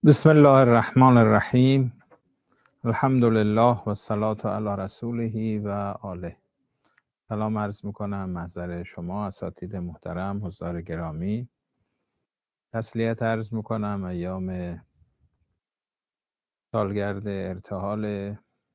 بسم الله الرحمن الرحیم. الحمد لله و الصلاة علی رسوله و آله. سلام عرض میکنم محضر شما اساتید محترم، حضار گرامی. تسلیت عرض میکنم ایام سالگرد ارتحال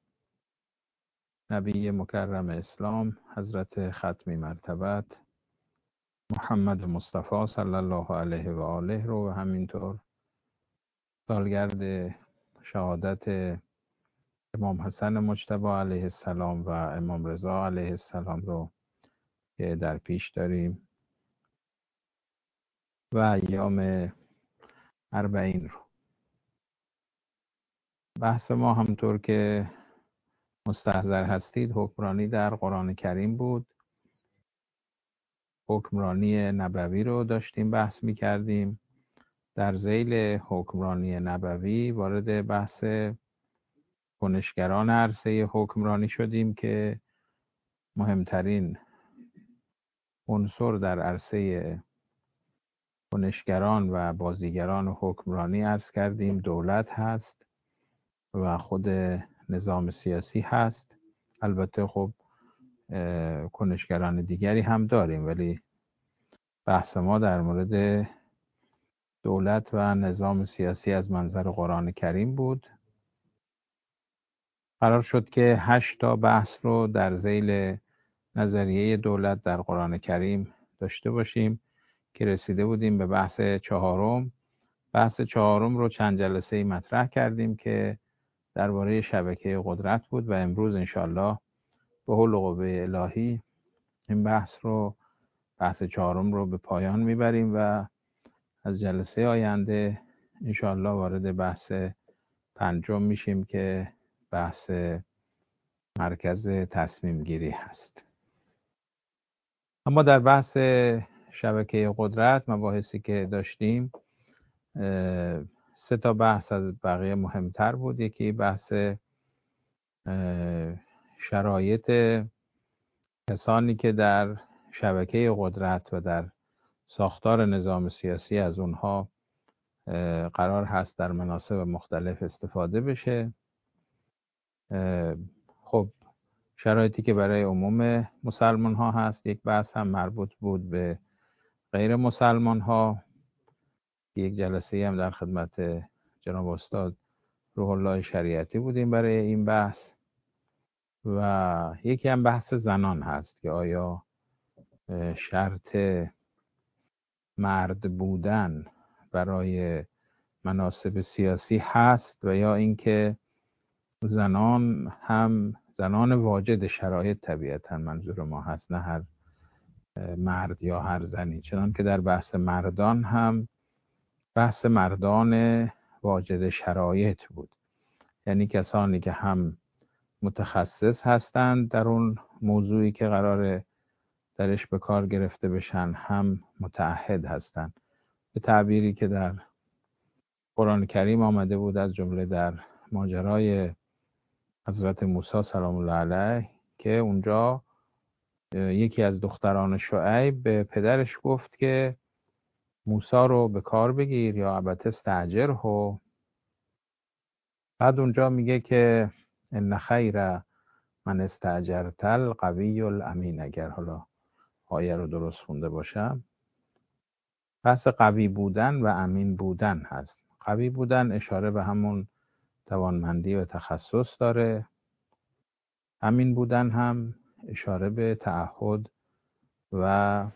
نبی مکرم اسلام حضرت ختمی مرتبت محمد مصطفی صلی الله علیه و آله رو و همینطور سالگرد شهادت امام حسن مجتبی علیه السلام و امام رضا علیه السلام رو که در پیش داریم و ایام اربعین رو. بحث ما همطور که مستحضر هستید حکمرانی در قرآن کریم بود. حکمرانی نبوی رو داشتیم بحث می کردیم. در ذیل حکمرانی نبوی وارد بحث کنشگران عرصه حکمرانی شدیم که مهمترین عنصر در عرصه کنشگران و بازیگران حکمرانی عرض کردیم دولت هست و خود نظام سیاسی هست. البته خب کنشگران دیگری هم داریم، ولی بحث ما در مورد دولت و نظام سیاسی از منظر قرآن کریم بود. قرار شد که 8 تا بحث رو در ذیل نظریه دولت در قرآن کریم داشته باشیم که رسیده بودیم به بحث چهارم. بحث چهارم رو چند جلسه مطرح کردیم که درباره شبکه قدرت بود و امروز انشالله به حول و قوه الهی این بحث چهارم رو به پایان میبریم و از جلسه آینده انشالله وارد بحث پنجم میشیم که بحث مرکز تصمیم گیری هست. اما در بحث شبکه قدرت مباحثی که داشتیم 3 تا بحث از بقیه مهمتر بود. یکی بحث شرایط کسانی که در شبکه قدرت و در ساختار نظام سیاسی از اونها قرار هست در مناصب مختلف استفاده بشه. خب شرایطی که برای عموم مسلمان ها هست. یک بحث هم مربوط بود به غیر مسلمان ها. یک جلسه هم در خدمت جناب استاد روح الله شریعتی بودیم برای این بحث و یکی هم بحث زنان هست که آیا شرط مرد بودن برای مناصب سیاسی هست و یا اینکه زنان واجد شرایط طبیعتا منظور ما هست، نه هر مرد یا هر زنی. چنان که در بحث مردان هم بحث مردان واجد شرایط بود، یعنی کسانی که هم متخصص هستند در اون موضوعی که قراره درش به کار گرفته بشن، هم متعهد هستند. به تعبیری که در قرآن کریم آمده بود از جمله در ماجرای حضرت موسی سلام الله علیه که اونجا یکی از دختران شعیب به پدرش گفت که موسی رو به کار بگیر یا ابت استاجره. بعد اونجا میگه که ان خیر من استاجرت القوی الامین، اگر حالا آیه رو درست خونده باشم. بحث قوی بودن و امین بودن هست. قوی بودن اشاره به همون توانمندی و تخصص داره. امین بودن هم اشاره به تعهد و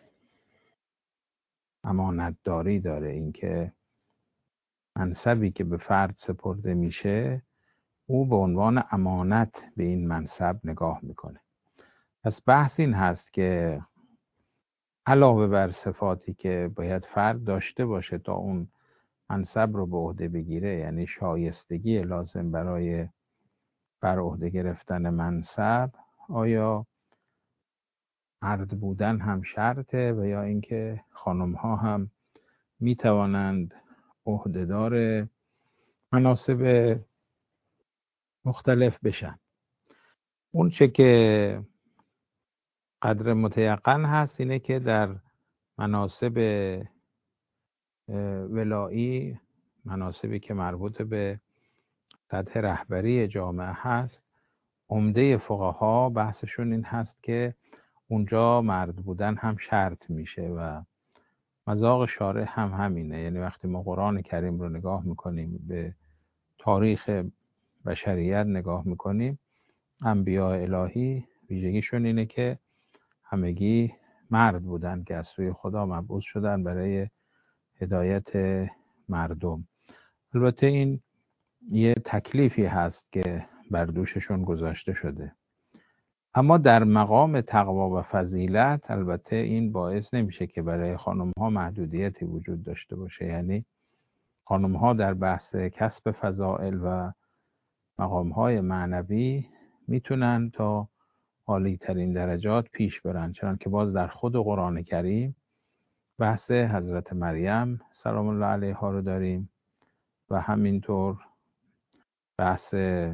امانتداری داره، اینکه منصبی که به فرد سپرده میشه او به عنوان امانت به این منصب نگاه میکنه. پس بحث این هست که علاوه بر صفاتی که باید فرد داشته باشه تا اون منصب رو به عهده بگیره، یعنی شایستگی لازم برای بر عهده گرفتن منصب، آیا مرد بودن هم شرطه و یا اینکه خانم ها هم می توانند عهدهدار مناصب مختلف بشن. اون چه که قدر متیقن هست اینه که در مناصب ولایی مناصبی که مربوط به سطح رهبری جامعه هست، عمده فقها بحثشون این هست که اونجا مرد بودن هم شرط میشه و مذاق شارع هم همینه. یعنی وقتی ما قرآن کریم رو نگاه میکنیم، به تاریخ بشریت نگاه میکنیم، انبیاء الهی ویژگیشون اینه که همگی مرد بودن که از سوی خدا مبعوث شدن برای هدایت مردم. البته این یه تکلیفی هست که بر دوششون گذاشته شده، اما در مقام تقوا و فضیلت البته این باعث نمیشه که برای خانم ها محدودیتی وجود داشته باشه. یعنی خانم ها در بحث کسب فضائل و مقام های معنوی میتونن تا عالی ترین درجات پیش برن، چون که باز در خود قرآن کریم بحث حضرت مریم سلام الله علیها رو داریم و همینطور بحث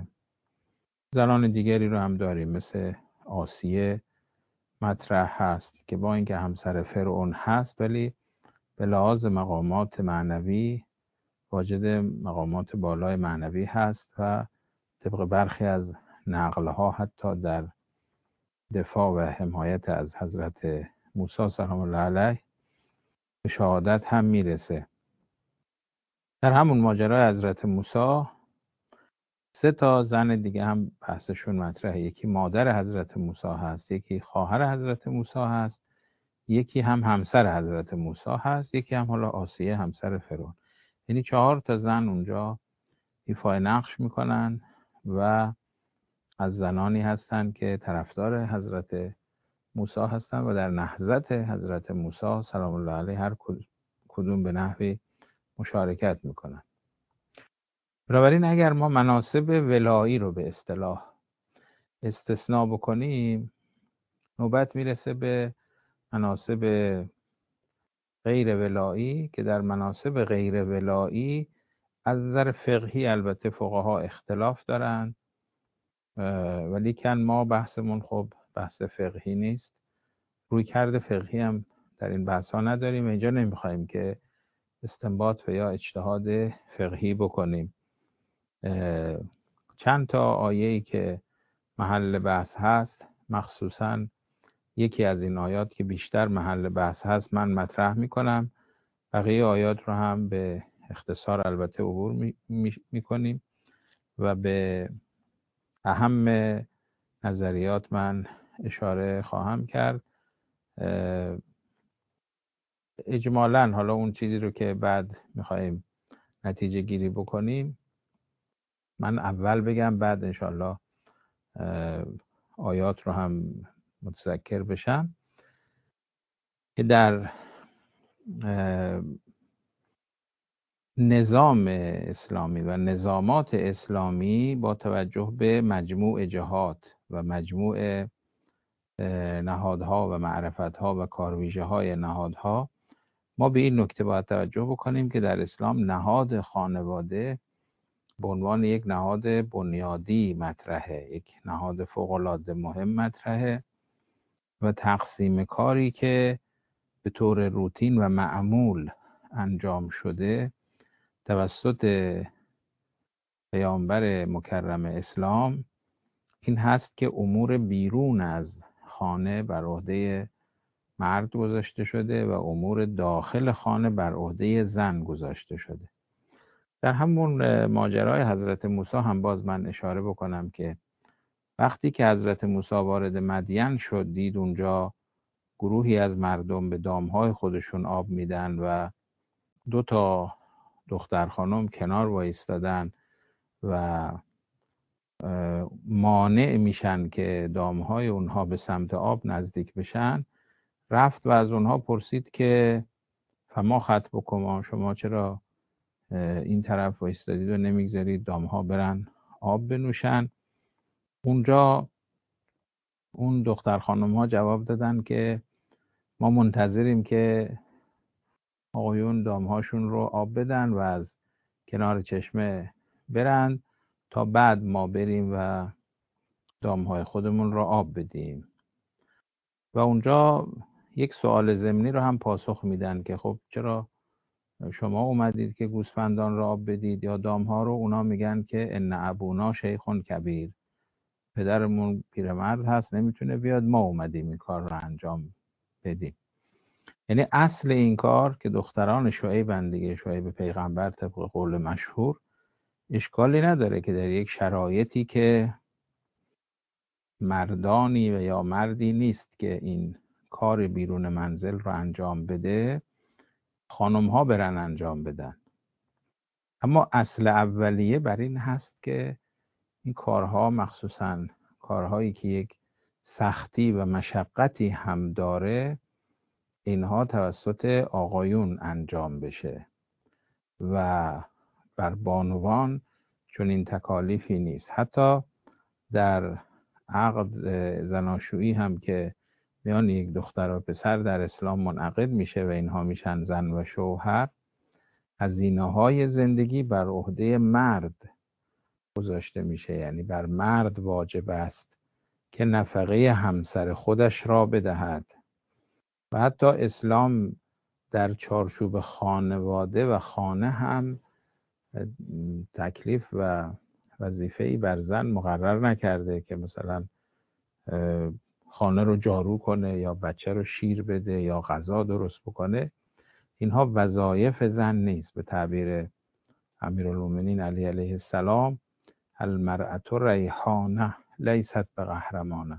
زنان دیگری رو هم داریم، مثل آسیه مطرح هست که با اینکه همسر فرعون هست ولی به لحاظ مقامات معنوی واجد مقامات بالای معنوی هست و طبق برخی از نقلها حتی در دفاع و حمایت از حضرت موسی سلام الله علیه به شهادت هم میرسه. در همون ماجرای حضرت موسی 3 زن دیگه هم بحثشون مطرحه. یکی مادر حضرت موسی هست، یکی خواهر حضرت موسی هست، یکی هم همسر حضرت موسی هست، یکی هم حالا آسیه همسر فرعون. یعنی 4 زن اونجا ایفای نقش میکنن و از زنانی هستن که طرفدار حضرت موسی هستن و در نهضت حضرت موسی سلام الله علیه هر کدوم به نحوی مشارکت میکنن. بنابراین اگر ما مناصب ولایی رو به اصطلاح استثناء بکنیم، نوبت میرسه به مناصب غیر ولایی که در مناصب غیر ولایی از نظر فقهی البته فقها اختلاف دارن، ولیکن ما بحثمون خب بحث فقهی نیست، رویکرد فقهی هم در این بحث ها نداریم. اینجا نمیخوایم که استنباط و یا اجتهاد فقهی بکنیم. چند تا آیه‌ای که محل بحث هست، مخصوصاً یکی از این آیات که بیشتر محل بحث هست من مطرح میکنم، بقیه آیات رو هم به اختصار البته عبور میکنیم و به اهم نظریات من اشاره خواهم کرد. اجمالاً حالا اون چیزی رو که بعد میخوایم نتیجه گیری بکنیم من اول بگم، بعد انشالله آیات رو هم متذکر بشم که در نظام اسلامی و نظامات اسلامی با توجه به مجموع جهات و مجموع نهادها و معرفتها و کارویژه‌های نهادها، ما به این نکته باید توجه بکنیم که در اسلام نهاد خانواده به عنوان یک نهاد بنیادی مطرحه، یک نهاد فوق‌العاده مهم مطرحه و تقسیم کاری که به طور روتین و معمول انجام شده توسط پیامبر مکرم اسلام این هست که امور بیرون از خانه بر عهده مرد گذاشته شده و امور داخل خانه بر عهده زن گذاشته شده. در همون ماجرای حضرت موسی هم باز من اشاره بکنم که وقتی که حضرت موسی وارد مدین شد، دید اونجا گروهی از مردم به دامهای خودشون آب میدن و 2 دختر خانم کنار وایستادن و مانع میشن که دامهای اونها به سمت آب نزدیک بشن، رفت و از اونها پرسید که فما خطبکما، شما چرا این طرف وایستادید و نمیگذارید دامها برن آب بنوشن؟ اونجا اون دختر خانم ها جواب دادن که ما منتظریم که آقایون دامهاشون رو آب بدن و از کنار چشمه برن تا بعد ما بریم و دامهای خودمون رو آب بدیم. و اونجا یک سوال ضمنی رو هم پاسخ میدن که خب چرا شما اومدید که گوسفندان را آب بدید یا دامها رو، اونا میگن که ان ابونا شیخ کبیر، پدرمون پیرمرد هست نمیتونه بیاد، ما اومدیم این کار رو انجام بدیم. یعنی اصل این کار که دختران شعیبن دیگه، شعیب پیغمبر طبق قول مشهور، اشکالی نداره که در یک شرایطی که مردانی و یا مردی نیست که این کار بیرون منزل رو انجام بده، خانم ها برن انجام بدن. اما اصل اولیه بر این هست که این کارها، مخصوصا کارهایی که یک سختی و مشقتی هم داره، اینها توسط آقایون انجام بشه و بر بانوان چون این تکالیفی نیست. حتی در عقد زناشویی هم که میان یک دختر و پسر در اسلام منعقد میشه و اینها میشن زن و شوهر، هزینه‌های زندگی بر عهده مرد گذاشته میشه. یعنی بر مرد واجب است که نفقه همسر خودش را بدهد. و حتی اسلام در چارچوب خانواده و خانه هم تکلیف و وظیفه‌ای بر زن مقرر نکرده که مثلا خانه رو جارو کنه یا بچه رو شیر بده یا غذا درست بکنه. اینها وظایف زن نیست. به تعبیر امیرالمومنین علی علیه السلام، المرأة ریحانه لیست بقهرمانه.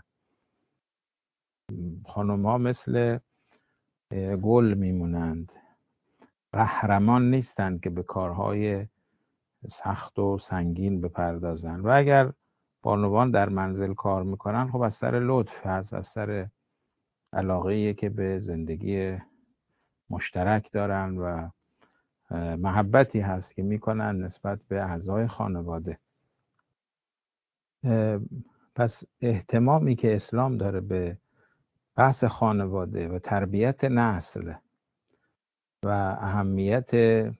خانم ها مثل گل میمونند، قهرمان نیستند که به کارهای سخت و سنگین بپردازند. و اگر بانوان در منزل کار میکنن، خب از سر لطف هست، از سر علاقه‌ایه که به زندگی مشترک دارن و محبتی هست که میکنن نسبت به اعضای خانواده. پس اهتمامی که اسلام داره به بحث خانواده و تربیت نسل و اهمیت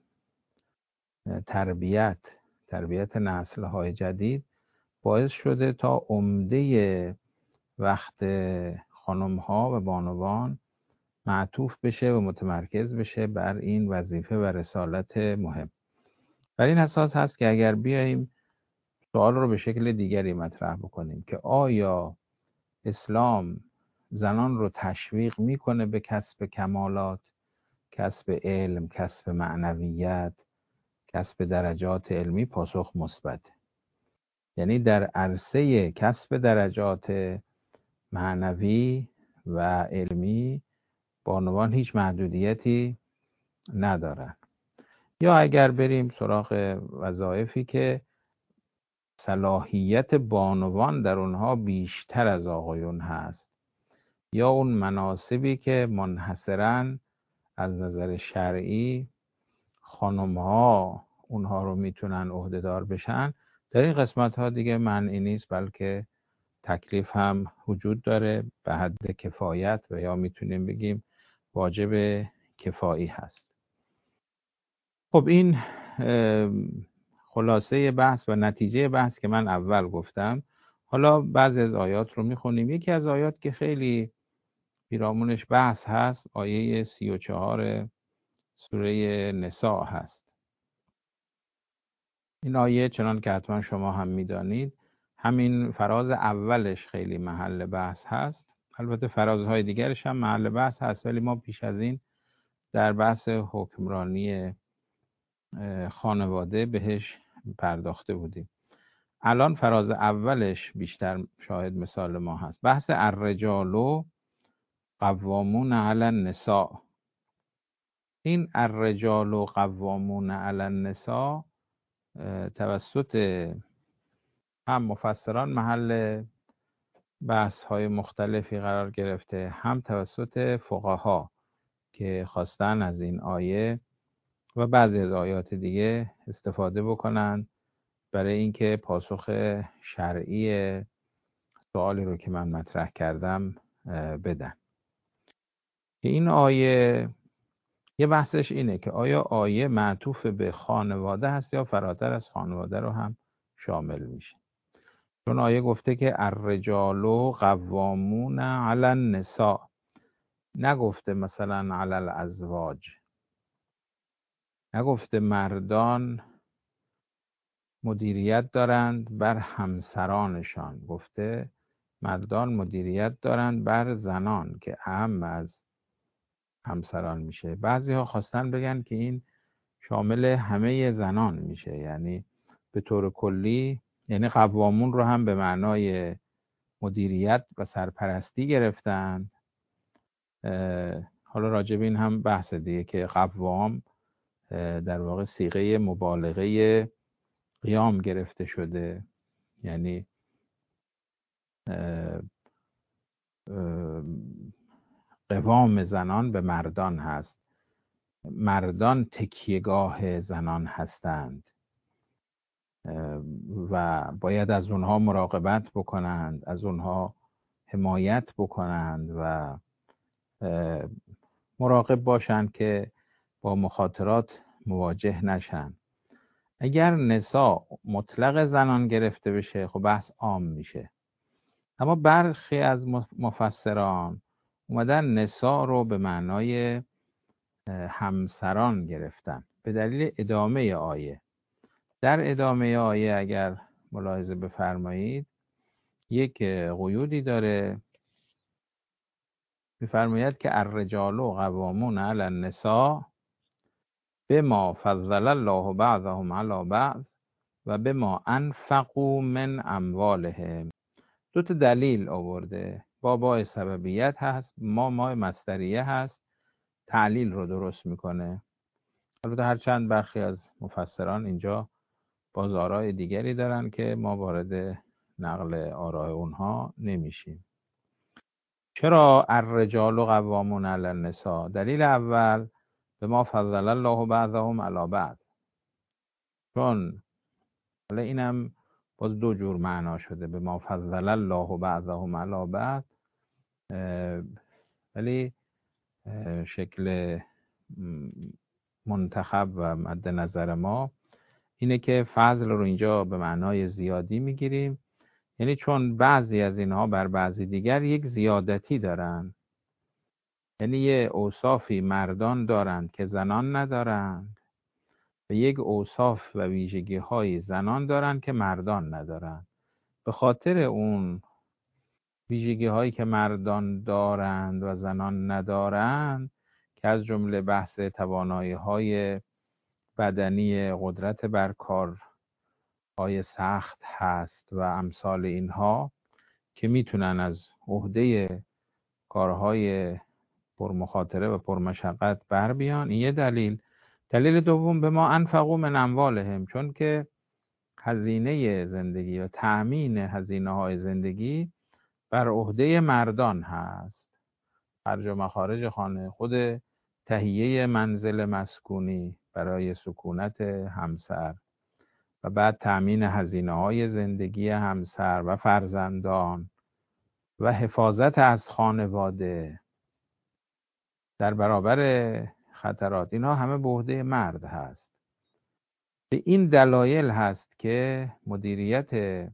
تربیت نسل‌های جدید باعث شده تا عمده وقت خانم‌ها و بانوان معطوف بشه و متمرکز بشه بر این وظیفه و رسالت مهم. بر این اساس هست که اگر بیاییم سوال رو به شکل دیگری مطرح بکنیم که آیا اسلام زنان رو تشویق میکنه به کسب کمالات، کسب علم، کسب معنویت، کسب درجات علمی؟ پاسخ مثبت. یعنی در عرصه کسب درجات معنوی و علمی بانوان هیچ محدودیتی ندارن. یا اگر بریم سراغ وظایفی که صلاحیت بانوان در اونها بیشتر از آقایون هست، یا اون مناصبی که منحصراً از نظر شرعی خانم‌ها اونها رو میتونن عهدهدار بشن، در این قسمت ها دیگه منعی نیست، بلکه تکلیف هم وجود داره به حد کفایت و یا میتونیم بگیم واجب کفایی هست. خب این خلاصه بحث و نتیجه بحث که من اول گفتم. حالا بعضی از آیات رو میخونیم. یکی از آیات که خیلی پیرامونش بحث هست آیه 34 سوره نساء هست. این آیه چنان که حتما شما هم میدانید همین فراز اولش خیلی محل بحث هست. البته فرازهای دیگرش هم محل بحث هست، ولی ما پیش از این در بحث حکمرانی خانواده بهش پرداخته بودیم. الان فراز اولش بیشتر شاهد مثال ما هست. بحث الرجال قوامون علی النساء. این الرجال قوامون علی النساء توسط هم مفسران محل بحث های مختلفی قرار گرفته، هم توسط فقها که خواستن از این آیه و بعضی از آیات دیگه استفاده بکنن برای اینکه پاسخ شرعی سوالی رو که من مطرح کردم بدن. که این آیه یه بحثش اینه که آیا آیه معطوف به خانواده هست یا فراتر از خانواده رو هم شامل میشه. چون آیه گفته که الرجال قوامون علی النساء، نگفته مثلا علی الازواج. نگفته مردان مدیریت دارند بر همسرانشان، گفته مردان مدیریت دارند بر زنان که اهم از همسران میشه. بعضی ها خواستن بگن که این شامل همه زنان میشه، یعنی به طور کلی، یعنی قوامون رو هم به معنای مدیریت و سرپرستی گرفتن. حالا راجع به این هم بحث دیگه که قوام در واقع صیغه مبالغه قیام گرفته شده، یعنی قوام زنان به مردان هست، مردان تکیهگاه زنان هستند و باید از اونها مراقبت بکنند، از اونها حمایت بکنند و مراقب باشند که با مخاطرات مواجه نشن. اگر نساء مطلق زنان گرفته بشه خب بحث عام میشه، اما برخی از مفسران اومدن نساء رو به معنای همسران گرفتن به دلیل ادامه آیه. در ادامه آیه اگر ملاحظه بفرمایید یک قیودی داره، میفرماید که الرجال قوامون علی النساء بما فضل الله بعضهم علی بعض و بما انفقوا من اموالهم. دو تا دلیل آورده، بابای سببیت هست، ما مصدریه هست، تعلیل رو درست میکنه. البته هرچند برخی از مفسران اینجا باز آراء دیگری دارن که ما وارد نقل آراء اونها نمیشیم. چرا الرجال قوامون علی النساء؟ دلیل اول به ما فضل الله بعضهم علی بعض، چون حالا اینم باز دو جور معنا شده، به ما فضل الله بعضهم علی بعض، ولی شکل منتخب و مد نظر ما اینه که فضل رو اینجا به معنای زیادی میگیریم، یعنی چون بعضی از اینها بر بعضی دیگر یک زیادتی دارن، یعنی یه اوصافی مردان دارند که زنان ندارند و یک اوصاف و ویژگی های زنان دارند که مردان ندارند. به خاطر اون ویژگی هایی که مردان دارند و زنان ندارند که از جمله بحث توانایی های بدنی، قدرت بر کار های سخت هست و امثال اینها که میتونن از عهده کارهای پرمخاطره و پرمشقت بر بیان. این یه دلیل. دلیل دوم به ما انفقوا من اموالهم، چون که هزینه زندگی یا تأمین هزینه های زندگی بر عهده مردان هست، خرج و مخارج خانه، خود تهیه منزل مسکونی برای سکونت همسر و بعد تأمین هزینه های زندگی همسر و فرزندان و حفاظت از خانواده در برابر خطرات، اینها همه به عهده مرد هست. به این دلایل هست که مدیریت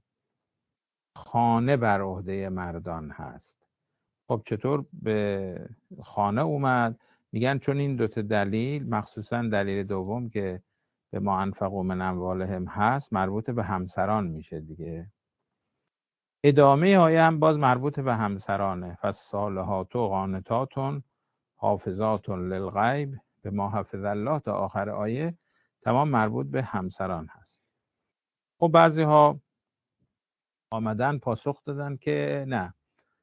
خانه بر عهده مردان هست. خب چطور به خانه اومد؟ میگن چون این دوتا دلیل، مخصوصا دلیل دوم که به ما انفقوا من اموالهم هست، مربوط به همسران میشه دیگه. ادامه آیه هم باز مربوط به همسرانه. فالصالحات قانتات حافظات للغیب به ما حفظ الله تا آخر آیه تمام مربوط به همسران هست. خب بعضی ها آمدن پاسخ دادن که نه،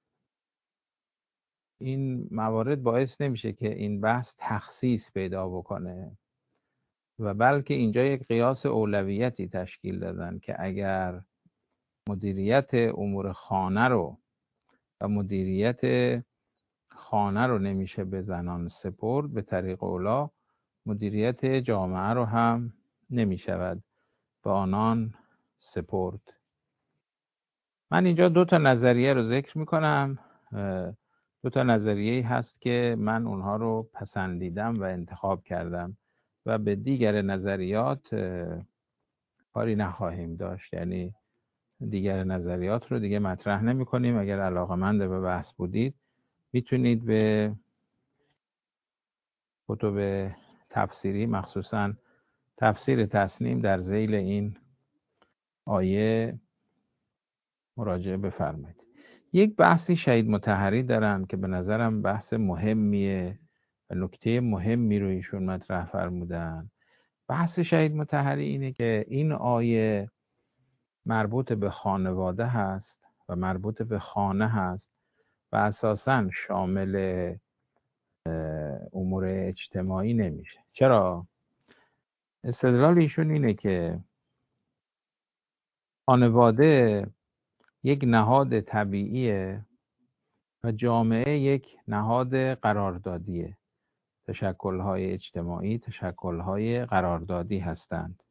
این موارد باعث نمیشه که این بحث تخصیص پیدا بکنه و بلکه اینجا یک قیاس اولویتی تشکیل دادن که اگر مدیریت امور خانه رو و مدیریت خانه رو نمیشه به زنان سپرد، به طریق اولا مدیریت جامعه رو هم نمیشود به آنان سپرد. من اینجا دو تا نظریه رو ذکر میکنم. دو تا نظریه هست که من اونها رو پسندیدم و انتخاب کردم و به دیگر نظریات کاری نخواهیم داشت، یعنی دیگر نظریات رو دیگه مطرح نمی کنیم. اگر علاقمند به بحث بودید میتونید به کتب تفسیری مخصوصا تفسیر تسنیم در ذیل این آیه مراجعه بفرمایید. یک بحثی شهید مطهری دارن که به نظرم بحث مهمیه و نکته مهمی رو ایشون مطرح فرمودن. بحث شهید مطهری اینه که این آیه مربوط به خانواده هست و مربوط به خانه هست و اساساً شامل امور اجتماعی نمیشه. چرا؟ استدلال ایشون اینه که خانواده یک نهاد طبیعیه و جامعه یک نهاد قراردادیه. تشکل‌های اجتماعی تشکل‌های قراردادی هستند.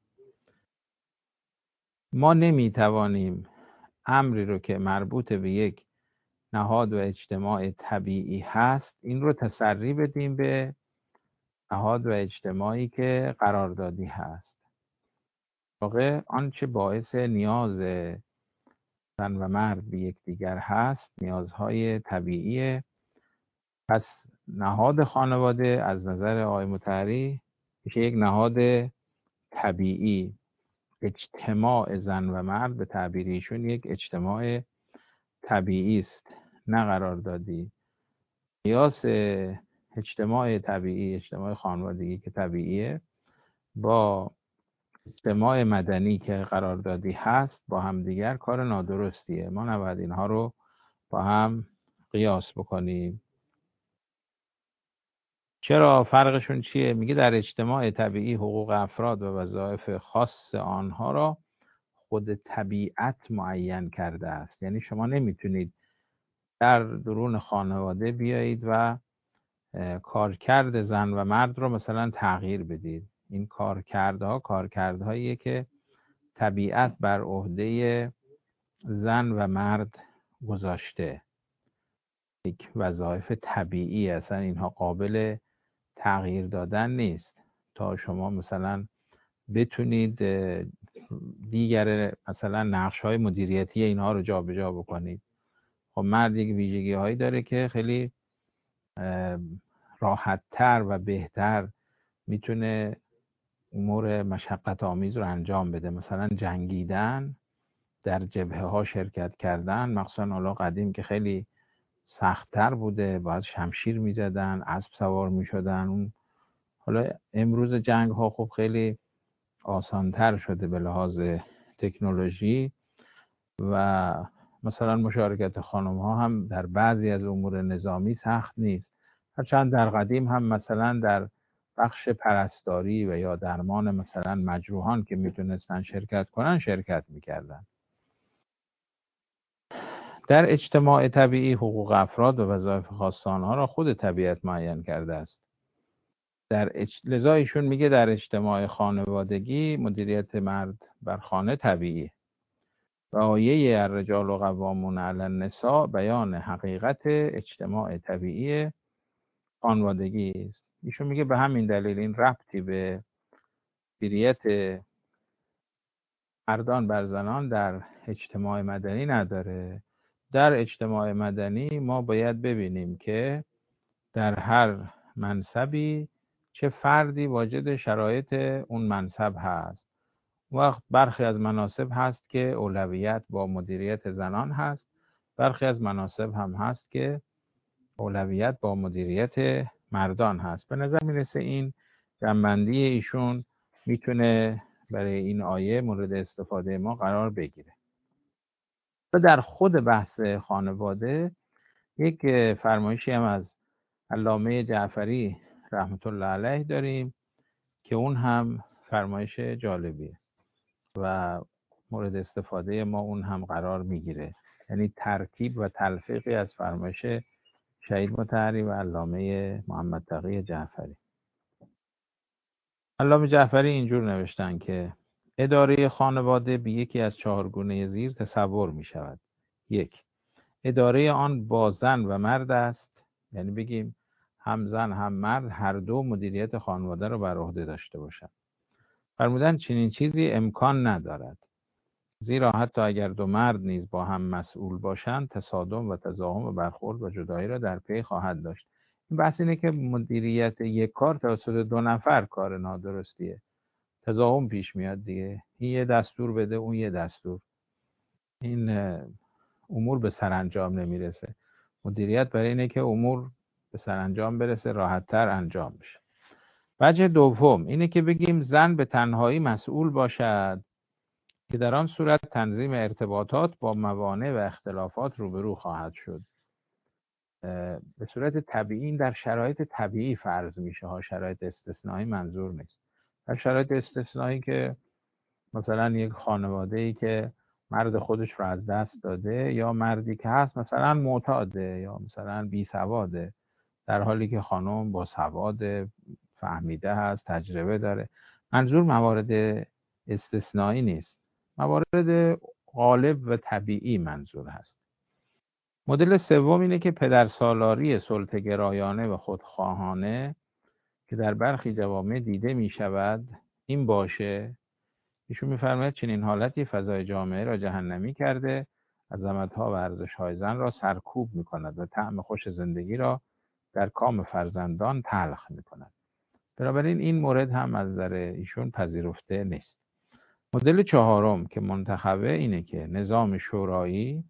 ما نمیتوانیم امری رو که مربوط به یک نهاد و اجتماع طبیعی هست این رو تسری بدیم به نهاد و اجتماعی که قراردادی هست. واقع آنچه باعث نیاز زن و مرد به یکدیگر هست نیازهای طبیعیه. پس نهاد خانواده از نظر آقای مطهری میشه یک نهاد طبیعی. اجتماع زن و مرد به تعبیر ایشون یک اجتماع طبیعی است نه قراردادی. قیاس اجتماع طبیعی اجتماع خانوادگی که طبیعیه با اجتماع مدنی که قراردادی هست با همدیگر کار نادرستیه. ما نباید اینها رو با هم قیاس بکنیم. چرا؟ فرقشون چیه؟ میگه در اجتماع طبیعی حقوق افراد و وظایف خاص آنها را خود طبیعت معین کرده است. یعنی شما نمیتونید در درون خانواده بیایید و کارکرد زن و مرد رو مثلا تغییر بدید. این کارکردهاییه که طبیعت بر عهده زن و مرد گذاشته. یک وظایف طبیعی اصلا اینها قابل تغییر دادن نیست تا شما مثلا بتونید دیگر مثلا نقش‌های مدیریتی اینها رو جابجا بکنید. خب مرد یک ویژگی هایی داره که خیلی راحت‌تر و بهتر میتونه امور مشقت آمیز رو انجام بده. مثلا جنگیدن، در جبهه ها شرکت کردن، مخصوصا حالا قدیم که خیلی سخت‌تر بوده، باید شمشیر میزدن، اسب سوار میشدن. اون حالا امروز جنگ ها خب خیلی آسانتر شده به لحاظ تکنولوژی و مثلا مشارکت خانم ها هم در بعضی از امور نظامی سخت نیست. هرچند در قدیم هم مثلا در بخش پرستاری و یا درمان مثلا مجروحان که میتونستن شرکت کنن شرکت میکردن. در اجتماع طبیعی حقوق افراد و وظایف خاص آنها را خود طبیعت معین کرده است. لذا ایشون میگه در اجتماع خانوادگی مدیریت مرد بر خانه طبیعی. و آیه الرجال قوامون علی النساء بیان حقیقت اجتماع طبیعی خانوادگی است. ایشون میگه به همین دلیل این ربطی به مدیریت مردان بر زنان در اجتماع مدنی نداره. در اجتماع مدنی ما باید ببینیم که در هر منصبی چه فردی واجد شرایط اون منصب هست. وقت برخی از مناصب هست که اولویت با مدیریت زنان هست، برخی از مناصب هم هست که اولویت با مدیریت مردان هست. به نظر میرسه این جنبندی ایشون میتونه برای این آیه مورد استفاده ما قرار بگیره. و در خود بحث خانواده یک فرمایشی هم از علامه جعفری رحمت الله علیه داریم که اون هم فرمایش جالبیه و مورد استفاده ما اون هم قرار میگیره. یعنی ترکیب و تلفیقی از فرمایش شهید مطهری و علامه محمد تقی جعفری. علامه جعفری اینجور نوشتن که اداره خانواده به یکی از 4 گونه زیر تصور می شود. 1. اداره آن با زن و مرد است، یعنی بگیم هم زن هم مرد هر دو مدیریت خانواده را بر عهده داشته باشند. فرمودن چنین چیزی امکان ندارد، زیرا حتی اگر 2 مرد نیز با هم مسئول باشند تصادم و تزاحم و برخورد و جدایی را در پی خواهد داشت. بحث اینه که مدیریت یک کار توسط دو نفر کار نادرستیه، تضاهم پیش میاد دیگه، این یه دستور بده اون یه دستور، این امور به سرانجام نمیرسه. مدیریت برای اینه که امور به سرانجام برسه، راحت‌تر انجام بشه. وجه دوم اینه که بگیم زن به تنهایی مسئول باشد که در آن صورت تنظیم ارتباطات با موانع و اختلافات روبرو خواهد شد. به صورت طبیعی این در شرایط طبیعی فرض میشه ها، شرایط استثنایی منظور نیست. در شرایط استثنایی که مثلا یک خانواده‌ای که مرد خودش رو از دست داده، یا مردی که هست مثلا معتاده یا مثلا بی سواده، در حالی که خانم با سواد فهمیده هست، تجربه داره. منظور موارد استثنایی نیست، موارد غالب و طبیعی منظور هست. مدل سوم اینه که پدرسالاری سلطه‌گرایانه و خودخواهانه که در برخی جوامع دیده می شود این باشه. ایشون می‌فرماید چنین حالتی فضای جامعه را جهنمی کرده، عظمت‌ها و ارزش‌های زن را سرکوب می‌کند و طعم خوش زندگی را در کام فرزندان تلخ می‌کند. بنابراین این مورد هم از نظر ایشون پذیرفته نیست. مدل چهارم که منتخبه اینه که نظام شورایی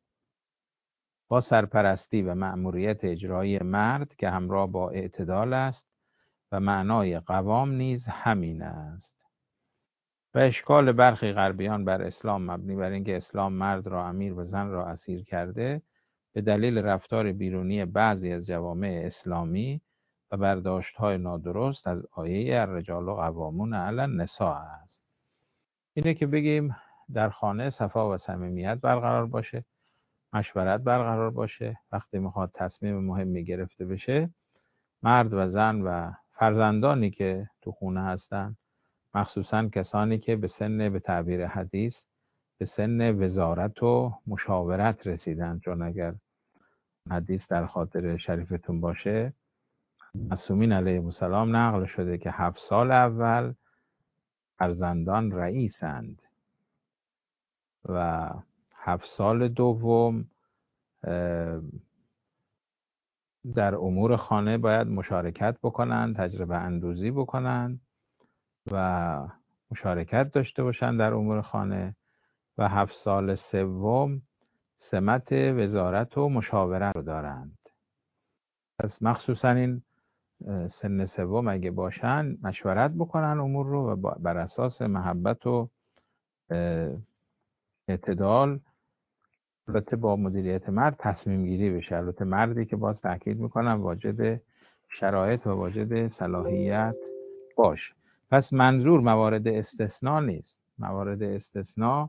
با سرپرستی و مأموریت اجرایی مرد که همراه با اعتدال است و معنای قوام نیز همین است. و اشکال برخی غربیان بر اسلام مبنی بر اینکه اسلام مرد را امیر و زن را اسیر کرده به دلیل رفتار بیرونی بعضی از جوامع اسلامی و برداشت‌های نادرست از آیه الرجال قوامون علی النساء است. اینه که بگیم در خانه صفا و صمیمیت برقرار باشه، مشورت برقرار باشه، وقتی میخواد تصمیم مهمی گرفته بشه مرد و زن و فرزندانی که تو خونه هستن، مخصوصا کسانی که به سن، به تعبیر حدیث، به سن وزارت و مشاورت رسیدن، چون اگر حدیث در خاطر شریفتون باشه معصومین علیهم السلام نقل شده که 7 سال اول فرزندان رئیسند و 7 سال دوم در امور خانه باید مشارکت بکنن، تجربه اندوزی بکنن و مشارکت داشته باشن در امور خانه، و 7 سال سوم سمت وزارت و مشاورت رو دارند. پس مخصوصا این سن سوم اگه باشن مشورت بکنن امور رو و بر اساس محبت و اعتدال، البته با مدیریت مرد تصمیم گیری بشه. البته مردی که باز تاکید میکنم واجد شرایط و واجد صلاحیت باشه. پس منظور موارد استثناء نیست. موارد استثناء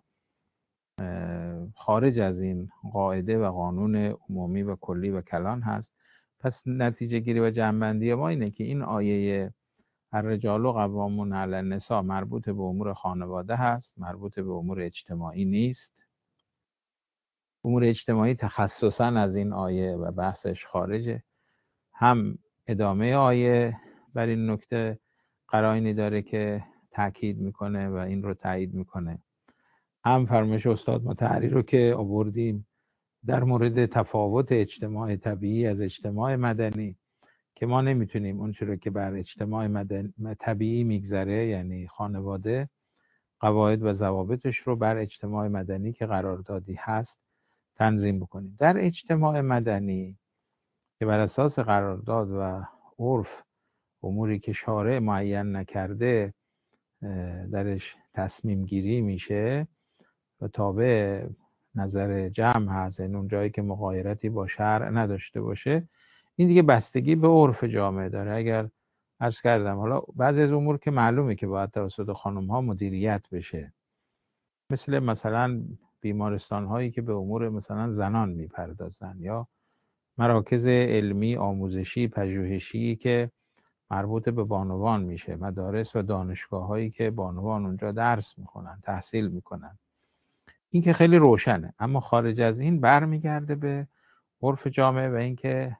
خارج از این قاعده و قانون عمومی و کلی و کلان هست. پس نتیجه گیری و جمع‌بندی ما اینه که این آیه الرجال قوامون علی النساء مربوط به امور خانواده هست، مربوط به امور اجتماعی نیست. امور اجتماعی تخصصاً از این آیه و بحثش خارجه. هم ادامه آیه بر این نکته قرائنی داره که تاکید میکنه و این رو تایید میکنه، هم فرمایش استاد مطهری رو که آوردیم در مورد تفاوت اجتماع طبیعی از اجتماع مدنی، که ما نمیتونیم اون چیزی که بر اجتماع طبیعی میگذره، یعنی خانواده، قواعد و ضوابطش رو بر اجتماع مدنی که قراردادی هست تنظیم بکنیم. در اجتماع مدنی که بر اساس قرارداد و عرف، اموری که شارع معین نکرده درش تصمیم گیری میشه و تابع نظر جمع هست، یعنی اون جایی که مغایرتی با شرع نداشته باشه، این دیگه بستگی به عرف جامعه داره. اگر عرض کردم حالا بعضی از امور که معلومه که باید توسط خانم ها مدیریت بشه، مثلا بیمارستان هایی که به امور مثلا زنان میپردازن، یا مراکز علمی آموزشی پژوهشی که مربوط به بانوان میشه، مدارس و دانشگاه هایی که بانوان اونجا درس میخونن، تحصیل میکنن، این که خیلی روشنه. اما خارج از این برمیگرده به عرف جامعه و اینکه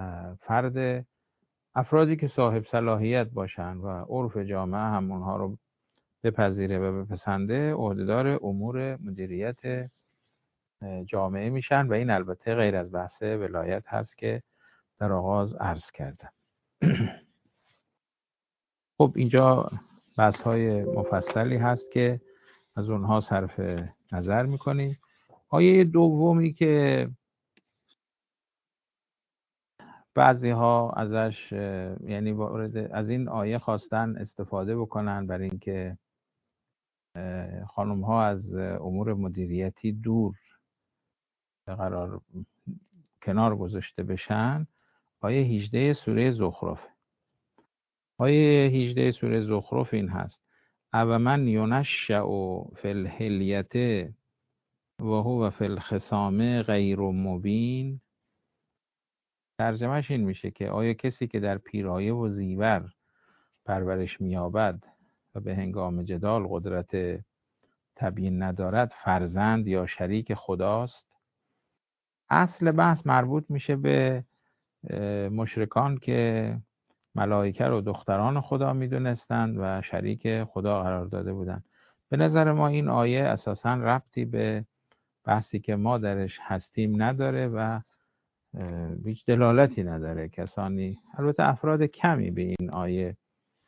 افرادی که صاحب صلاحیت باشن و عرف جامعه هم اونها رو بپذیره و بپسنده، عهدهدار امور مدیریت جامعه میشن. و این البته غیر از بحث ولایت هست که در آغاز عرض کردم. خب اینجا بحث های مفصلی هست که از اونها صرف نظر میکنیم. آیه دومی که بعضی ها ازش یعنی از این آیه خواستن استفاده بکنن برای اینکه خانم ها از امور مدیریتی دور قرار کنار گذاشته بشن، آیه 18 سوره زخرف. آیه 18 سوره زخرف این هست: او من ینشأ فی الحلیة و هو فی الخصام غیر مبین. ترجمهش این میشه که آیا کسی که در پیرایه و زیور پرورش مییابد و به هنگام جدال قدرت تبیین ندارد فرزند یا شریک خداست؟ اصل بحث مربوط میشه به مشرکان که ملائکه رو دختران خدا میدونستند و شریک خدا قرار داده بودند. به نظر ما این آیه اساساً ربطی به بحثی که ما درش هستیم نداره و هیچ دلالتی نداره. کسانی، البته افراد کمی، به این آیه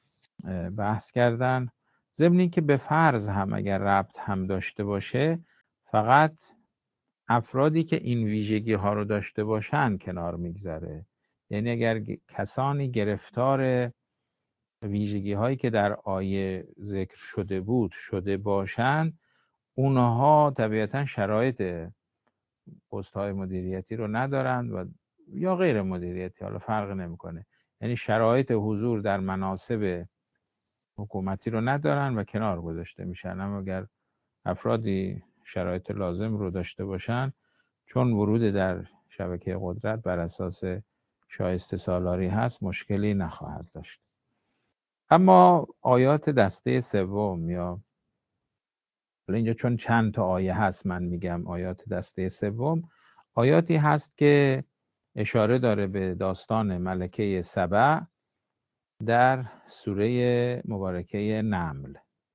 بحث کردن، ضمن این که به فرض هم اگر ربط هم داشته باشه، فقط افرادی که این ویژگی ها رو داشته باشن کنار میگذره. یعنی اگر کسانی گرفتار ویژگی هایی که در آیه ذکر شده بود شده باشند، اونها طبیعتا شرایط پست های مدیریتی رو ندارند و یا غیر مدیریتی، حالا فرق نمیکنه، یعنی شرایط حضور در مناصب حکومتی رو ندارن و کنار گذاشته میشن. اما اگر افرادی شرایط لازم رو داشته باشن، چون ورود در شبکه قدرت بر اساس شایسته سالاری هست، مشکلی نخواهد داشت. اما آیات دسته سوم، یا اینجا چون چند تا آیه هست من میگم آیات دسته سوم، آیاتی هست که اشاره داره به داستان ملکه سبع در سوره مبارکه نمل.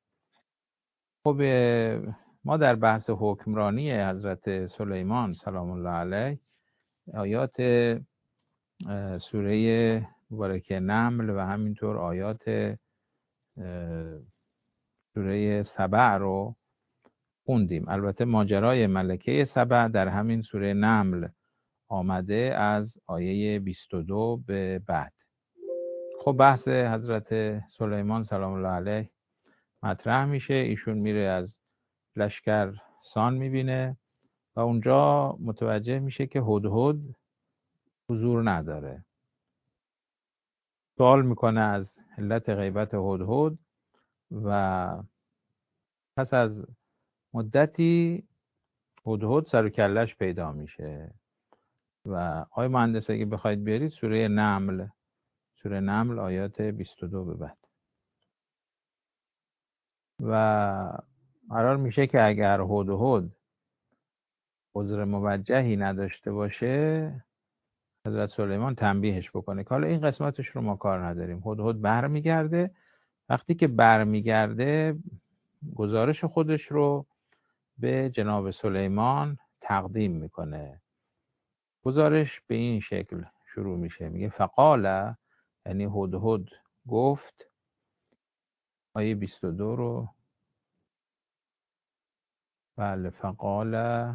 خب ما در بحث حکمرانی حضرت سلیمان سلام الله علیه آیات سوره مبارکه نمل و همینطور آیات سوره سبع رو خوندیم. البته ماجرای ملکه سبع در همین سوره نمل آمده از آیه 22 به بعد. خب بحث حضرت سلیمان سلام الله علیه مطرح میشه. ایشون میره از لشکر سان میبینه و اونجا متوجه میشه که هدهد حضور نداره. سوال میکنه از علت غیبت هدهد و پس از مدتی هدهد سر و کلش پیدا میشه. و آقای مهندس اگه بخواید بیارید سوره نمل آیات 22 به بعد. و قرار میشه که اگر هدهد عذر موجهی نداشته باشه، حضرت سلیمان تنبیهش بکنه که حالا این قسمتش رو ما کار نداریم. هدهد برمیگرده. وقتی که برمیگرده گزارش خودش رو به جناب سلیمان تقدیم میکنه. گزارش به این شکل شروع میشه، میگه فقال، یعنی هدهد گفت. آیه 22 رو بله، فقال،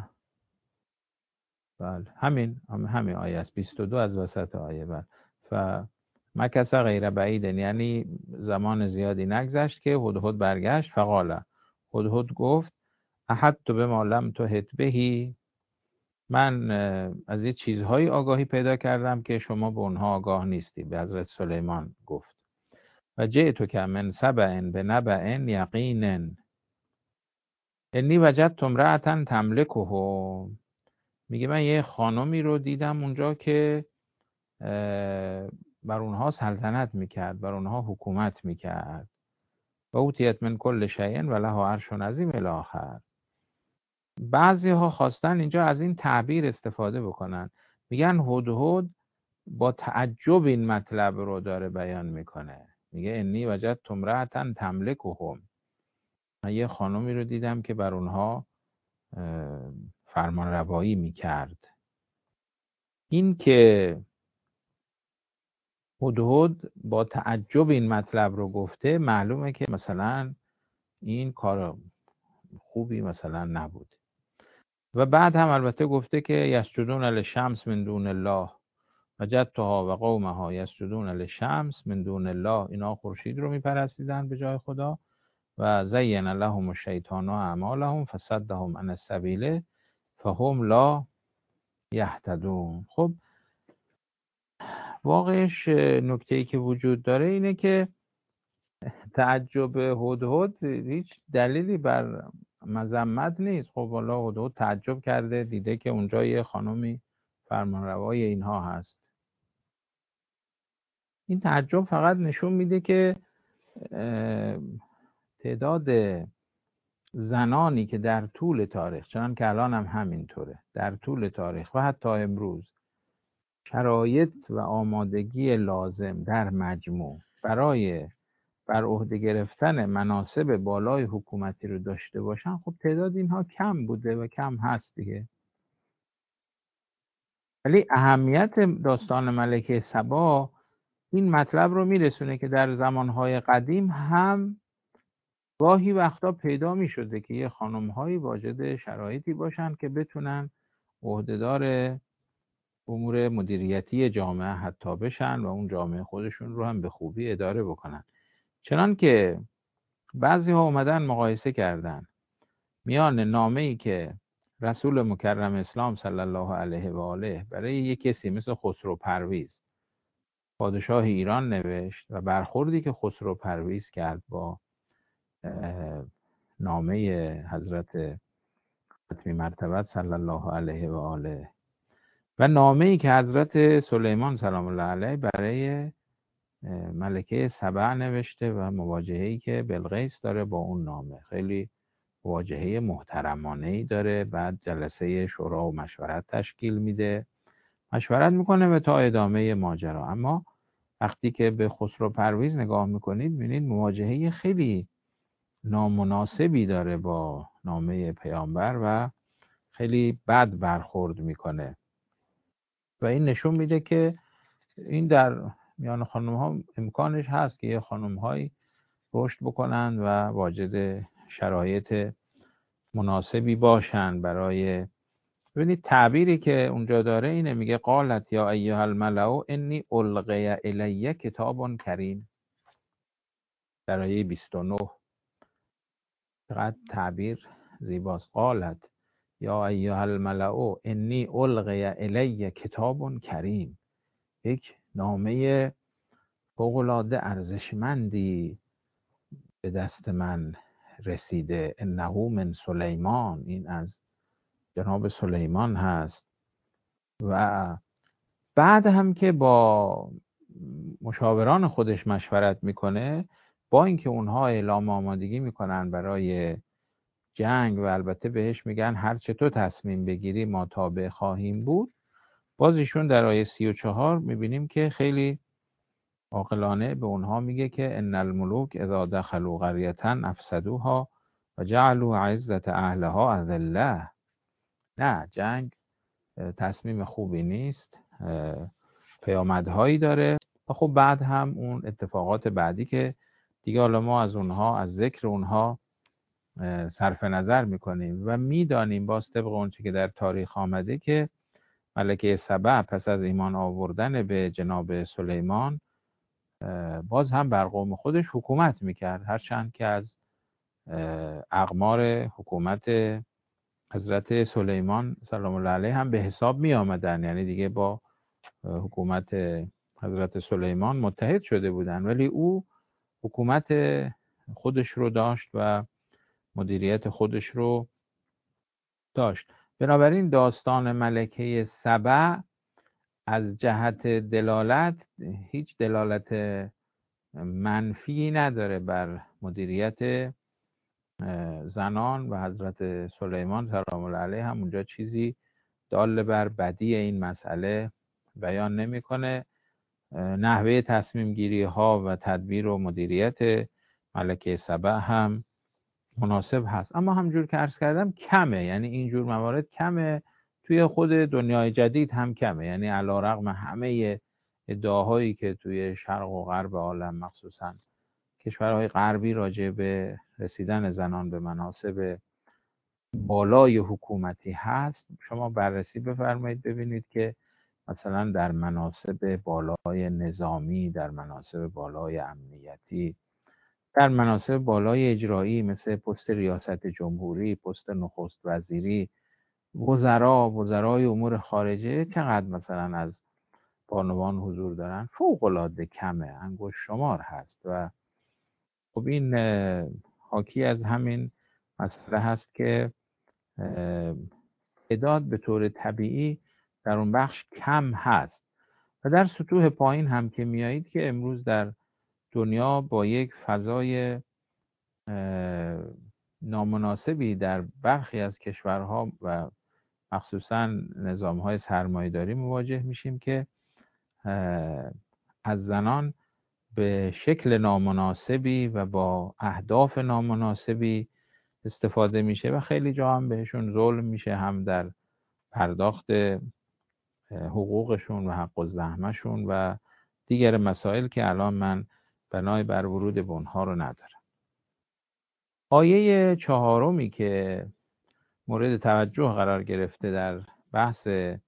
بله همین آیه است، 22 از وسط آیه. بله، مکث غیر بعید، یعنی زمان زیادی نگذشت که هدهد برگشت. فقال، هدهد گفت احط به ما لم تحط بهی، من از یه چیزهایی آگاهی پیدا کردم که شما به اونها آگاه نیستی. به حضرت سلیمان گفت و جئتک من سبع بنبأ یقین انی وجدت امرأة تملکهم. میگه من یه خانمی رو دیدم اونجا که بر اونها سلطنت میکرد، بر اونها حکومت میکرد. و اوتیت من کل شیء و لها عرش عظیم الی آخر. بعضی ها خواستن اینجا از این تعبیر استفاده بکنن، میگن هدهد با تعجب این مطلب رو داره بیان میکنه. میگه انی وجدت امرأة تملکهم، من یه خانمی رو دیدم که بر اونها فرمان روایی میکرد. این که هدهد با تعجب این مطلب رو گفته، معلومه که مثلا این کار خوبی مثلا نبود. و بعد هم البته گفته که یسجدون للشمس من دون الله وجدتها و قومها یسجدون للشمس من دون الله، اینا خورشید رو میپرستیدن به جای خدا. و زین لهم الشیطان اعمالهم فصدهم عن السبیل فهم لا یهتدون. خب واقعش نکته‌ای که وجود داره اینه که تعجب هدهد هیچ دلیلی بر مذمت نیست. خب والا هدهد تعجب کرده، دیده که اونجا یه خانومی فرمانروای اینها هست. این تعجب فقط نشون میده که تعداد زنانی که در طول تاریخ، چنان که الان هم همینطوره، در طول تاریخ و حتی امروز شرایط و آمادگی لازم در مجموع برای بر عهده گرفتن مناصب بالای حکومتی رو داشته باشن، خب تعداد اینها کم بوده و کم هست دیگه. ولی اهمیت داستان ملکه سبا این مطلب رو میرسونه که در زمانهای قدیم هم گاهی وقتا پیدا می شده که یه خانم‌هایی واجد شرایطی باشن که بتونن عهدهدار امور مدیریتی جامعه حتی بشن و اون جامعه خودشون رو هم به خوبی اداره بکنن. چنان که بعضی ها اومدن مقایسه کردن میان نامه‌ای که رسول مکرم اسلام صلی الله علیه و آله برای یک کسی مثل خسرو پرویز پادشاه ایران نوشت و برخوردی که خسرو پرویز کرد با نامه حضرت ختمی مرتبت صلی الله علیه و آله و نامه‌ای که حضرت سلیمان سلام الله علیه برای ملکه سبع نوشته و مواجهه‌ای که بلقیس داره با اون نامه، خیلی مواجهه محترمانه‌ای داره. بعد جلسه شورا و مشورت تشکیل میده، مشورت میکنه و تا ادامه ماجرا. اما وقتی که به خسرو پرویز نگاه میکنید میبینید مواجهه خیلی نامناسبی داره با نامه پیامبر و خیلی بد برخورد میکنه و این نشون میده که این در میان خانم ها امکانش هست که یه خانم هایی رشد بکنن و واجد شرایط مناسبی باشن برای. ببینید تعبیری که اونجا داره اینه، میگه قالت یا ایها الملأ انی القی الی کتاب کریم، در آیه 29. چقدر تعبیر زیباست. قالت یا ایها الملأ انی القی الی کتاب کریم، یک نامه فوق‌العاده ارزشمندی به دست من رسیده. انه من سلیمان، این از جناب سلیمان هست. و بعد هم که با مشاوران خودش مشورت میکنه، با اینکه اونها اعلام آمادگی میکنن برای جنگ و البته بهش میگن هر چه تو تصمیم بگیری ما تابع خواهیم بود، باز ایشون در آیه 34 میبینیم که خیلی عاقلانه به اونها میگه که ان الملوک اذا دخلوا قریة افسدوها و جعلوا عزة اهلها اذله. نه، جنگ تصمیم خوبی نیست، پیامدهایی داره. و خب بعد هم اون اتفاقات بعدی که دیگه حالا ما از اونها، از ذکر اونها صرف نظر میکنیم و میدانیم باز طبق اون چی که در تاریخ آمده که ملکه سبع پس از ایمان آوردن به جناب سلیمان باز هم بر قوم خودش حکومت میکرد، هرچند که از اقمار حکومت حضرت سلیمان سلام الله علیه هم به حساب می آمدن، یعنی دیگه با حکومت حضرت سلیمان متحد شده بودن، ولی او حکومت خودش رو داشت و مدیریت خودش رو داشت. بنابراین داستان ملکه سبع از جهت دلالت هیچ دلالت منفی نداره بر مدیریت زنان و حضرت سلیمان سلام الله علیه هم اونجا چیزی دال بر بدی این مسئله بیان نمیکنه. نحوه تصمیم گیری ها و تدبیر و مدیریت ملکه سبع هم مناسب هست، اما همجور که عرض کردم کمه، یعنی اینجور موارد کمه، توی خود دنیای جدید هم کمه. یعنی علیرغم همه ادعاهایی که توی شرق و غرب عالم مخصوصا کشورهای غربی راجع به رسیدن زنان به مناصب بالای حکومتی هست، شما بررسی بفرمایید ببینید که مثلا در مناصب بالای نظامی، در مناصب بالای امنیتی، در مناصب بالای اجرایی مثل پست ریاست جمهوری، پست نخست وزیری، وزرای امور خارجه چقدر مثلا از بانوان حضور دارن؟ فوق العاده کمه، انگشت شمار هست. و خب این حاکی از همین مسئله هست که تعداد به طور طبیعی در اون بخش کم هست. و در سطوح پایین هم که میایید که امروز در دنیا با یک فضای نامناسبی در برخی از کشورها و مخصوصا نظام‌های سرمایه‌داری مواجه میشیم که از زنان به شکل نامناسبی و با اهداف نامناسبی استفاده میشه و خیلی جا هم بهشون ظلم میشه، هم در پرداخت حقوقشون و حق الزحمه‌شون و دیگر مسائل که الان من بنای بر ورود به اونها رو ندارم. آیه 4 که مورد توجه قرار گرفته در بحث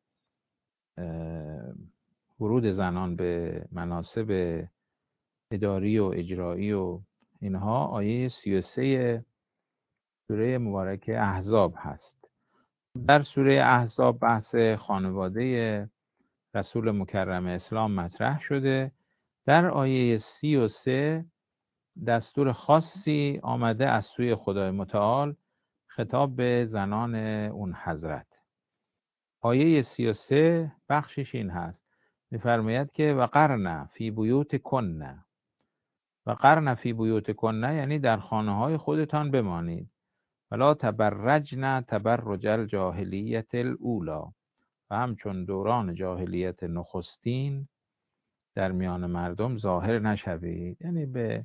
ورود زنان به مناصب اداری و اجرایی و اینها، آیه 33 سوره مبارکه احزاب هست. در سوره احزاب بحث خانواده رسول مکرم اسلام مطرح شده. در آیه 33 دستور خاصی آمده از سوی خدای متعال خطاب به زنان اون حضرت. آیه 33 بخشش این هست، می‌فرماید که وقرن فی بیوتکن، وقرن فی بیوتکن یعنی در خانه‌های خودتان بمانید، ولا تبرجن تبرج الجاهلیت الاولی، و همچون دوران جاهلیت نخستین در میان مردم ظاهر نشوید، یعنی به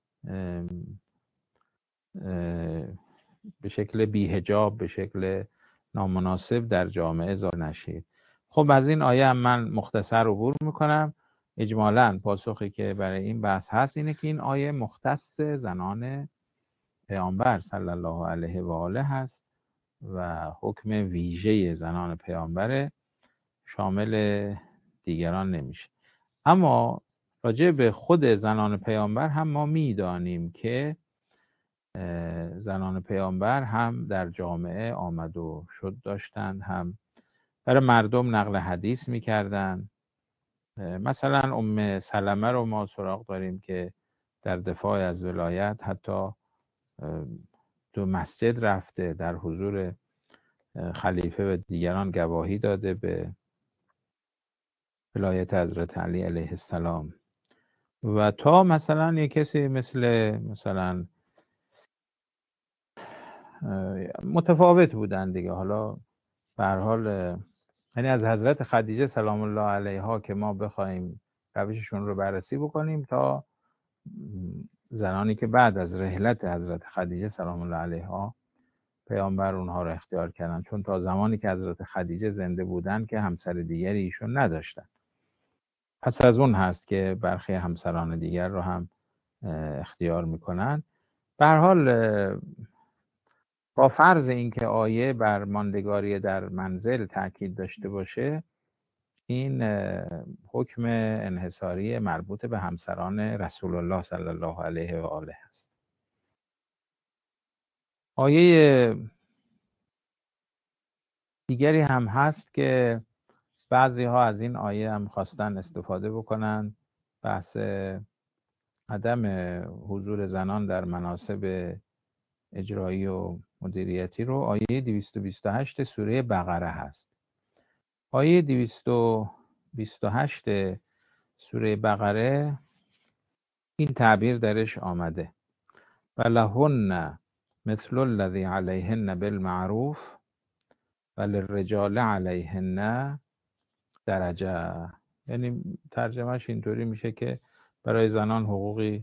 شکل بی‌حجاب، به شکل نامناسب در جامعه ظاهر نشید. خب از این آیه هم من مختصر عبور میکنم. اجمالاً پاسخی که برای این بحث هست اینه که این آیه مختص زنان پیامبر صلی الله علیه و آله هست و حکم ویژه زنان پیامبر، شامل دیگران نمیشه. اما راجع به خود زنان پیامبر هم ما میدانیم که زنان پیامبر هم در جامعه آمد و شد داشتند، هم برای مردم نقل حدیث میکردند. مثلا ام سلمه رو ما سراغ داریم که در دفاع از ولایت حتی تو مسجد رفته، در حضور خلیفه و دیگران گواهی داده به ولایت حضرت علی علیه السلام. و تا مثلا یک کسی مثلا متفاوت بودن دیگه، حالا به هر حال یعنی از حضرت خدیجه سلام الله علیها که ما بخوایم روششون رو بررسی بکنیم تا زنانی که بعد از رحلت حضرت خدیجه سلام الله علیها پیامبر اونها رو اختیار کردن، چون تا زمانی که حضرت خدیجه زنده بودن که همسر دیگری ایشون نداشتن. پس از اون هست که برخی همسران دیگر رو هم اختیار میکنن. به هر حال با فرض اینکه آیه بر ماندگاری در منزل تاکید داشته باشه، این حکم انحصاری مربوط به همسران رسول الله صلی الله علیه و آله است. آیه دیگری هم هست که بعضی ها از این آیه هم خواستن استفاده بکنن، بحث عدم حضور زنان در مناصب اجرایی و مدیریتی رو. آیه 228 سوره بقره هست. آیه 228 سوره بقره این تعبیر درش آمده، ولهن مثل الذی علیهن بالمعروف وللرجال علیهن درجه. یعنی ترجمهش اینطوری میشه که برای زنان حقوقی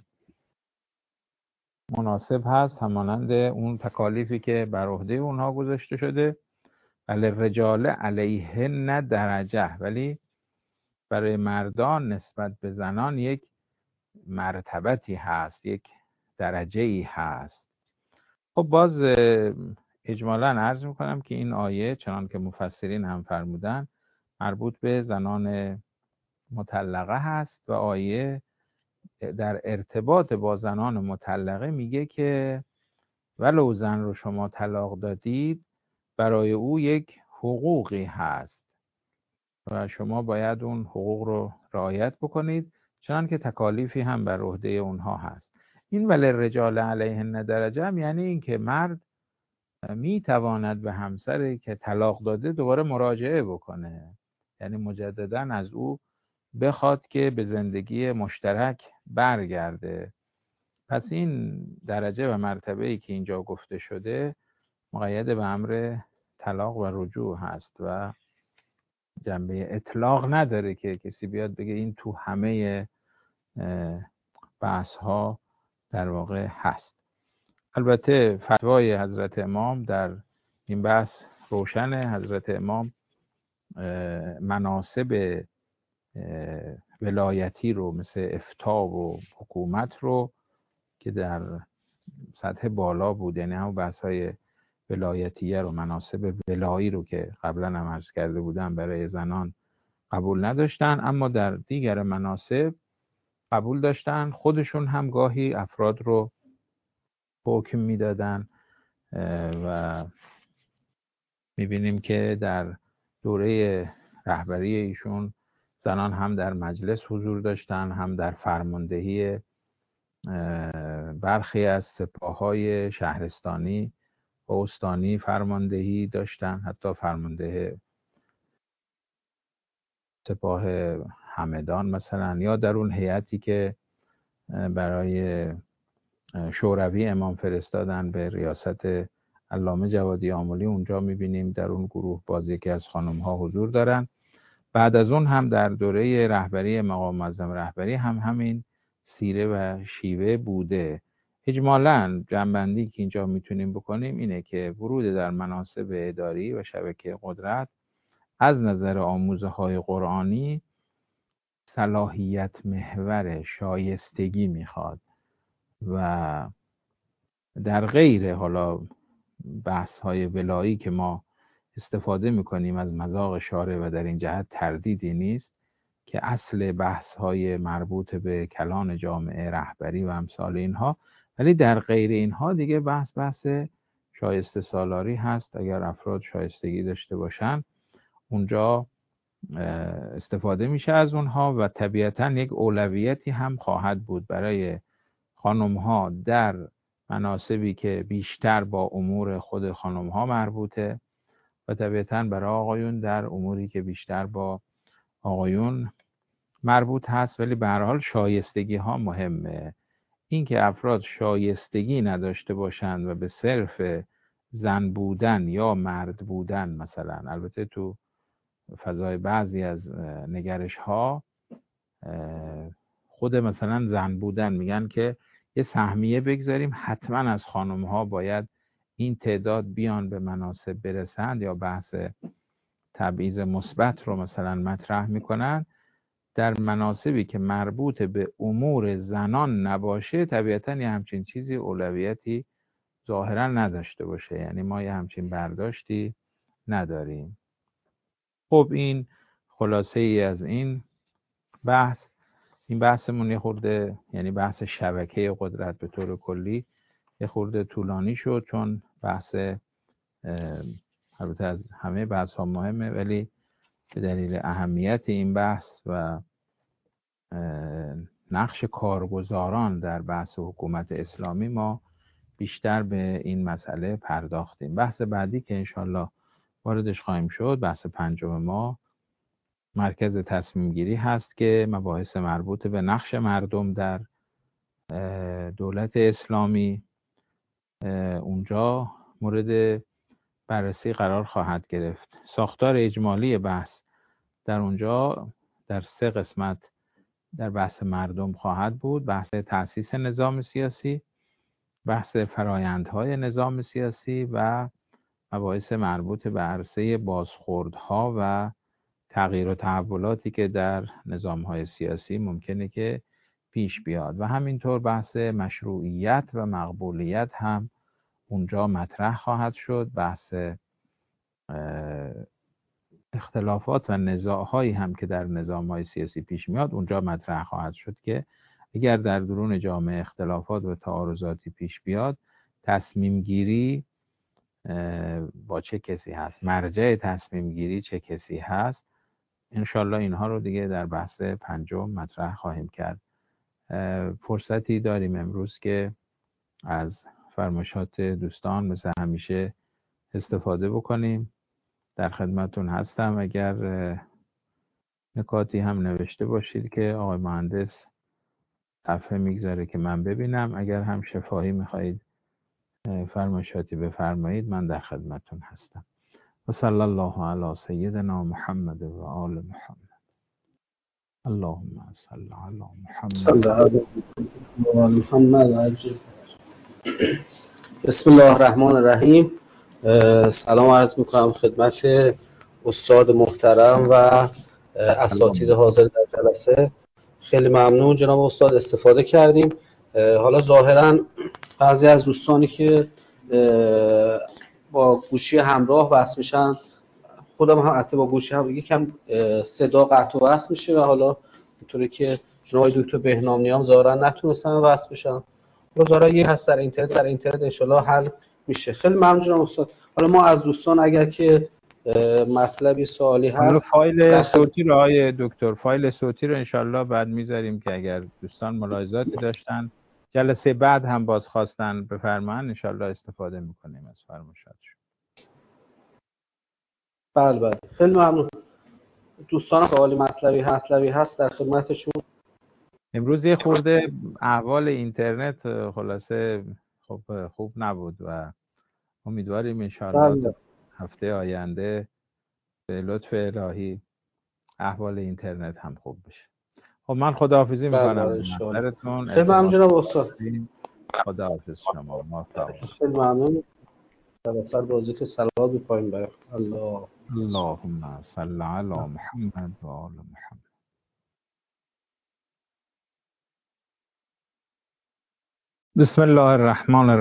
مناسب هست همانند اون تکالیفی که بر عهده اونها گذاشته شده. وللرجال علیهن درجه، ولی برای مردان نسبت به زنان یک مرتبتی هست، یک درجه‌ای هست. خب باز اجمالاً عرض میکنم که این آیه چنان که مفسرین هم فرمودن مربوط به زنان مطلقه هست و آیه در ارتباط با زنان مطلقه میگه که ولو زن رو شما طلاق دادید برای او یک حقوقی هست و شما باید اون حقوق رو رعایت بکنید، چنان که تکالیفی هم بر عهده اونها هست. این وللرجال علیهن درجه هم یعنی این که مرد می تواند به همسری که طلاق داده دوباره مراجعه بکنه، یعنی مجددا از او بخواد که به زندگی مشترک برگرده. پس این درجه و مرتبه‌ای که اینجا گفته شده مقید به امر طلاق و رجوع هست و جنبه اطلاق نداره که کسی بیاد بگه این تو همه بحث ها در واقع هست. البته فتوای حضرت امام در این بحث روشنه. حضرت امام مناسب ولایتی رو مثل افتاء و حکومت رو که در سطح بالا بود، یعنی هم بحث‌های ولایتیه رو، مناسب ولایی رو که قبلا هم عرض کرده بودم برای زنان قبول نداشتن، اما در دیگر مناسب قبول داشتن. خودشون هم گاهی افراد رو حکم میدادن و میبینیم که در دوره رهبری ایشون زنان هم در مجلس حضور داشتن، هم در فرماندهی برخی از سپاه‌های شهرستانی و استانی فرماندهی داشتن، حتی فرمانده سپاه همدان مثلا، یا در اون هیئتی که برای شوروی امام فرستادن به ریاست علامه جوادی آملی، اونجا میبینیم در اون گروه باز یکی از خانم ها حضور دارن. بعد از اون هم در دوره رهبری مقام معظم رهبری هم همین سیره و شیوه بوده. اجمالاً جنبندی که اینجا میتونیم بکنیم اینه که ورود در مناصب اداری و شبکه قدرت از نظر آموزه های قرآنی صلاحیت محور شایستگی میخواد و در غیر حالا بحث های ولایی که ما استفاده میکنیم از مذاق شارع و در این جهت تردیدی نیست که اصل بحث های مربوط به کلان جامعه رهبری و امثال اینها، ولی در غیر اینها دیگه بحث شایسته سالاری هست. اگر افراد شایستگی داشته باشن اونجا استفاده میشه از اونها و طبیعتا یک اولویتی هم خواهد بود برای خانم ها در مناسبی که بیشتر با امور خود خانم ها مربوطه و طبیعتا برای آقایون در اموری که بیشتر با آقایون مربوط هست. ولی به هر حال شایستگی ها مهمه. این که افراد شایستگی نداشته باشند و به صرف زن بودن یا مرد بودن، مثلا البته تو فضای بعضی از نگرش ها خود مثلا زن بودن میگن که یه سهمیه بگذاریم حتما از خانم ها باید این تعداد بیان به مناصب برسند، یا بحث تبعیض مثبت رو مثلا مطرح میکنن. در مناسبی که مربوط به امور زنان نباشه طبیعتا یه همچین چیزی اولویتی ظاهرا نداشته باشه، یعنی ما یه همچین برداشتی نداریم. خب این خلاصه ای از این بحث. این بحثمون یه خورده، یعنی بحث شبکه قدرت به طور کلی، یه خورده طولانی شد چون بحث البته از همه بحث ها مهمه، ولی به دلیل اهمیت این بحث و نقش کارگزاران در بحث حکومت اسلامی ما بیشتر به این مسئله پرداختیم. بحث بعدی که انشالله واردش خواهیم شد، بحث پنجم ما مرکز تصمیم گیری هست که مباحث مربوط به نقش مردم در دولت اسلامی اونجا مورد بررسی قرار خواهد گرفت. ساختار اجمالی بحث در اونجا در 3 قسمت در بحث مردم خواهد بود: بحث تأسیس نظام سیاسی، بحث فرایندهای نظام سیاسی و مباحث مربوط به عرصه بازخوردها و تغییر و تحولاتی که در نظام‌های سیاسی ممکنه که پیش بیاد و همینطور بحث مشروعیت و مقبولیت هم اونجا مطرح خواهد شد. بحث اختلافات و نزاع‌هایی هم که در نظام‌های سیاسی پیش میاد اونجا مطرح خواهد شد که اگر در درون جامعه اختلافات و تعارضاتی پیش بیاد، تصمیم گیری با چه کسی هست، مرجع تصمیم گیری چه کسی هست، انشالله اینها رو دیگه در بحث پنجم مطرح خواهیم کرد. فرصتی داریم امروز که از فرمایشات دوستان مثل همیشه استفاده بکنیم. در خدمتون هستم. اگر نکاتی هم نوشته باشید که آقای مهندس صفحه میگذاره که من ببینم، اگر هم شفاهی میخواهید فرمایشاتی بفرمایید، من در خدمتون هستم. و صلی الله علی سیدنا محمد و آل محمد. اللهم صل علی محمد. بسم الله الرحمن الرحیم. سلام عرض میکنم خدمت استاد محترم و اساتید حاضر در جلسه. خیلی ممنون جناب استاد، استفاده کردیم. حالا ظاهرا بعضی از دوستانی که با گوشی همراه وصل میشن، خودم هم حتی با گوشی هم یکم صدا قطع و وصل میشه و حالا اینطوری که جناب دکتر بهنامیان ظاهرا نتونستن وصل بشن، ظاهرا یه هست در اینترنت انشالله حل میشه. خیلی ممنون جناب استاد. حالا ما از دوستان اگر که مطلبی سوالی هست، فایل صوتی رو آقای دکتر، فایل صوتی رو انشالله بعد میذاریم که اگر دوستان ملاحظاتی داشتن جلسه بعد هم باز خواستن بفرمایند، انشالله استفاده میکنیم از فرمایشاتشون. بله خیلی ممنون. دوستان سوالی مطلبی هست در خدمتشون. امروز یه خورده احوال اینترنت خلاصه خوب نبود و امیدواریم انشالله تا هفته آینده به لطف الهی احوال اینترنت هم خوب بشه. خب من خداحافظی میکنم. نظرتون خیلی ممنون جناب استاد. خداحافظ شما. موفق. خیلی ممنون. در سر بازی که صلوات بپاییم بر الله. اللهم صل علی محمد و آل محمد. بسم الله الرحمن الرحیم.